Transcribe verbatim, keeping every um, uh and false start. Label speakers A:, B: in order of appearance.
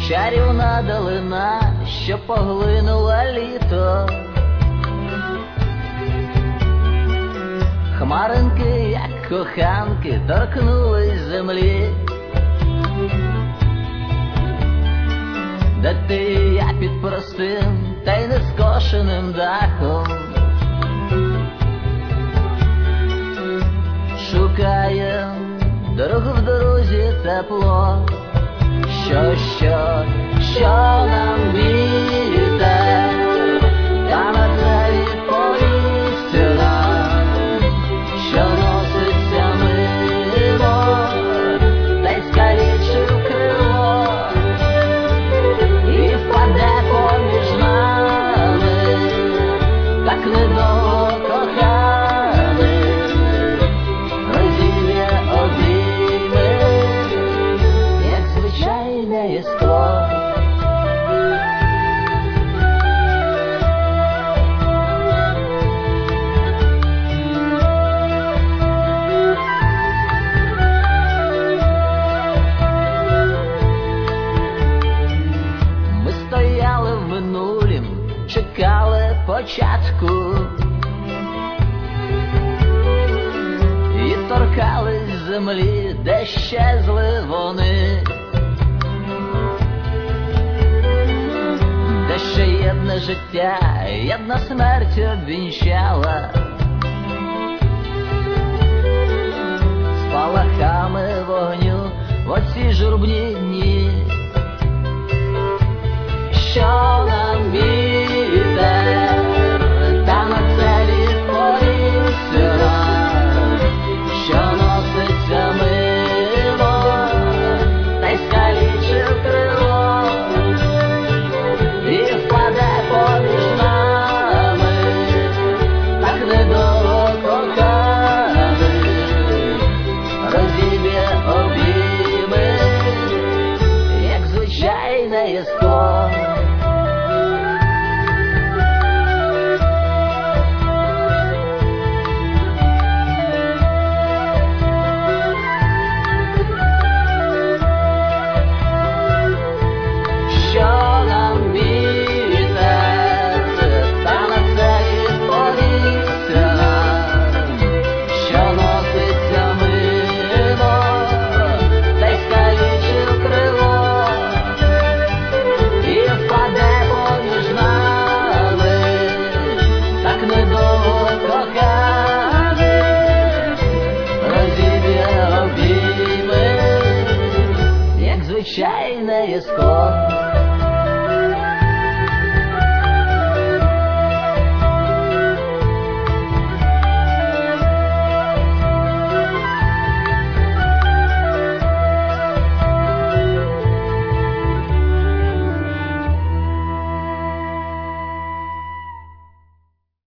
A: чарівна долина, що поглинула літо. Хмаринки, як коханки, торкнулись землі. Де ти, я під простим та й нескошеним дахом шукаєм дорогу в дорозі тепло. Що, що, що нам вітер, та на це відповісться нам, що носиться мимо, та й скалічив крило, і впаде поміж нами, так недовго коханий, розірве обійми, як звичайне єство. Ми стояли в минулім, чекали початку і торкались землі, де щезли вони, де ще єдне життя, єдна смерть обвінчала спалахами вогню в оці журбні дні. Що нам вітер, та на це відповісться нам, що носиться мимо, та й скалічив крило, і впаде поміж нами, так недовго коханий, розіб'є обійми, як звичайне єство. Звичайне єство.